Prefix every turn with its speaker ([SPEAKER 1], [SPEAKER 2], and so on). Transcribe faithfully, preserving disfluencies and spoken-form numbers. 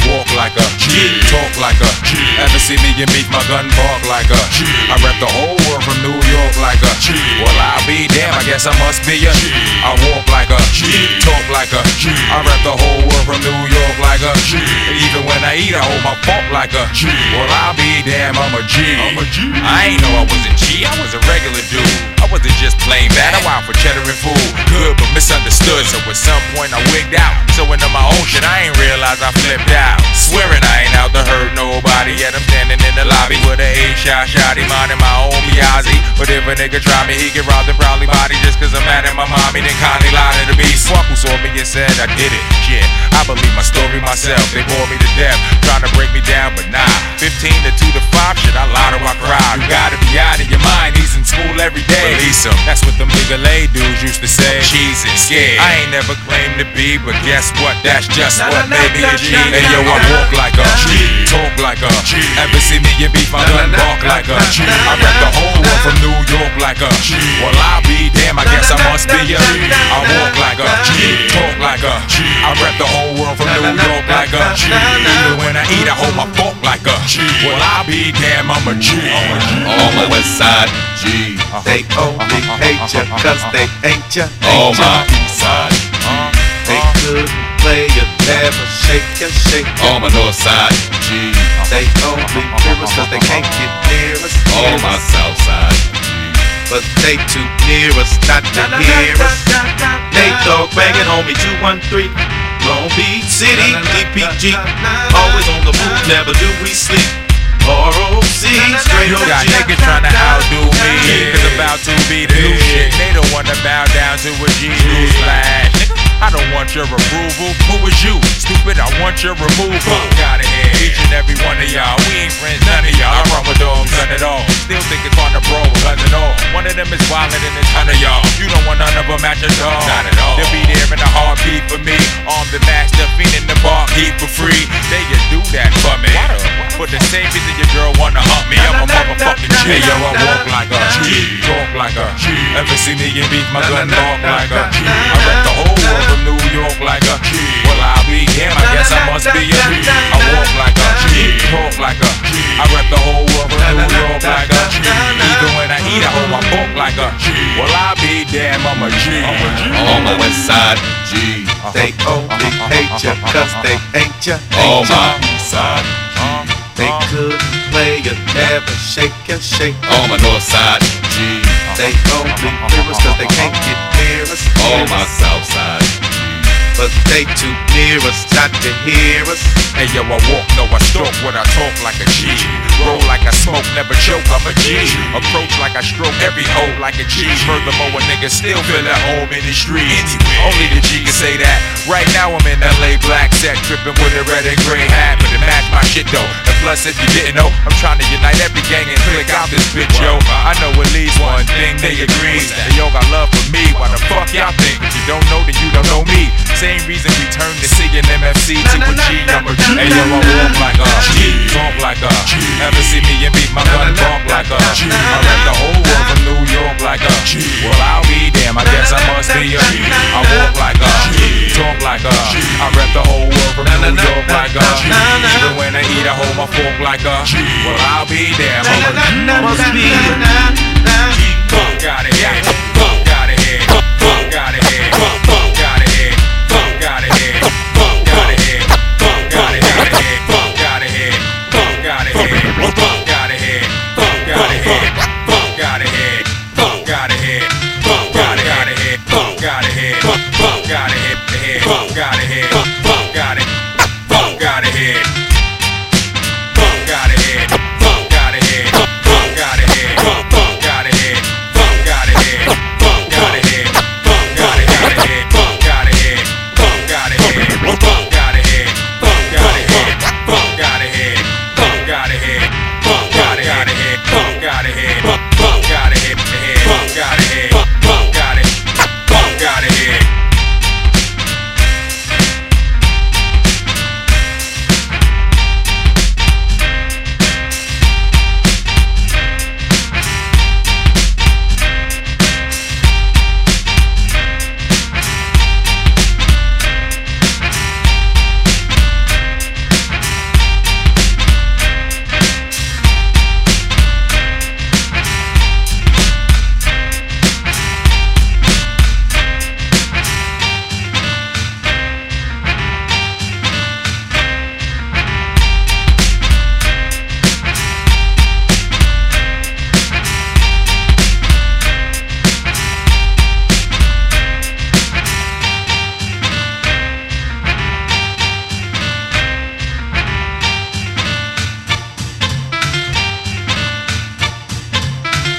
[SPEAKER 1] walk like a G, talk like a G. Ever see me and beat my gun bark like a G? I rep the whole world from New York like a G. Well, I'll be damn, I guess I must be a G. I walk like a G, talk like a G. I rep the whole world from New York like a G. Even when I eat, I hold my fork like a G. Well, I'll be damn, I'm a G. I'm a G. I ain't know I was a G, I was a regular dude. I wasn't just plain bad, I wild for cheddar and food. Good, but misunderstood, so at some point I wigged out. So into my own shit, I ain't realize I flipped out. Swearing I ain't out to hurt nobody, yet I'm standing in the lobby with a eight-shot shotty, minding my own Biazzi. But if a nigga try me, he get robbed and probably body just cause I'm mad at my mommy. Then Connie lied to the beast. Swap who saw me and said I did it. Shit, I believe my story myself. They bore me to death, trying to break me down, but nah. Fifteen to two to five, shit, I lie to my crowd. You gotta be out of your mind, he's in school every day. Release him, that's what them nigga lay dudes used to say. Cheese and scared, I ain't never claimed to be, but guess what? That's just what made me a G. Hey yo, I walk like a G, talk like a G. Ever see me and beef my gun bark like a G. I rep the whole world from New York like a G. Well, I'll be damn, I guess I must be a G. I walk like a G, talk like a G. I rep the whole world from New York like a G. Even when I eat, I hold my fork like a G. Well, I'll be damn, I'm a G.
[SPEAKER 2] On my west side, G.
[SPEAKER 3] They only hate ya cause they ain't ya.
[SPEAKER 2] On my east side,
[SPEAKER 3] they couldn't play ya, never shake ya, shake ya.
[SPEAKER 2] on my north side, G.
[SPEAKER 3] They only fear us cause they can't get near us.
[SPEAKER 2] On my south side,
[SPEAKER 3] But they too near us not to hear us. They dog banging homie two one three Long Beach City, D P G. Always on the move, never do we sleep. R O C, straight
[SPEAKER 1] You
[SPEAKER 3] O G.
[SPEAKER 1] got niggas tryna outdo me, cause about to be the new shit. They don't wanna bow down to a G. Newsflash, nigga, I don't want your approval. Who is you? Stupid, I want your removal. Fuck outta here, each and every one of y'all. We ain't friends, none of y'all. I run with dogs, none at all. Still think it's fun to brawl, guns and all. One of them is violent and a ton of y'all. You don't want none of them at your dog. Not at all. They'll be there in a heartbeat for me. Armed and master, fiending the bar, keep for free. They can do that for me. But the same reason your girl wanna hump me, I'm a motherfucking G. Hey yo, I walk like a G, talk like a G. Ever see me and beat my gun bark like a G. I rep the whole world from New York like a G. Well, I'll be him, I guess I must be a G. I walk like a G, talk like a G. I rep the whole world from New York like a G. Even when I eat, I hold my fork like a G. Well, I'll be damn, I'm a G.
[SPEAKER 2] on my west side, G.
[SPEAKER 3] They only hate ya cause they ain't ya.
[SPEAKER 2] On my east side,
[SPEAKER 3] They couldn't play ya, never shake ya, shake ya.
[SPEAKER 2] on my north side, G.
[SPEAKER 3] They only fear us cause they can't get near us.
[SPEAKER 2] On my south side,
[SPEAKER 3] But they too near us not to hear us.
[SPEAKER 1] Hey yo, I walk, no I stalk, when I talk like a G. Roll like I smoke, never choke, I'm a G. Approach like I stroke every hoe like a G. Furthermore, a nigga still feel at home in the streets. Only the G can say that. Right now I'm in L A black set, tripping with a red and gray hat. But it match my shit though. And plus if you didn't know, I'm trying to unite every gang and click out this bitch, yo. I know at least one thing they agree. They all got love for me, why the fuck y'all think? If you don't know, then you don't know me. Same reason we turn to C and M F C to a G, I'm a G. Hey yo, I walk like a G, talk like a G. Ever see me and beat my gun bark like a G. I rep the whole world from New York like a G. Well, I'll be damn, I guess I must be a G. I walk like a G, talk like a G. I rep the whole world from New York like a G. Even when I eat, I hold my fork like a G. Well, I'll be damn, I'm a G.
[SPEAKER 3] Must be a G.
[SPEAKER 1] Fuck outta here, fuck outta here, fuck outta here, fuck outta here, fuck outta here, fuck outta here, fuck outta here, fuck outta here, fuck outta here, fuck outta here, fuck outta here.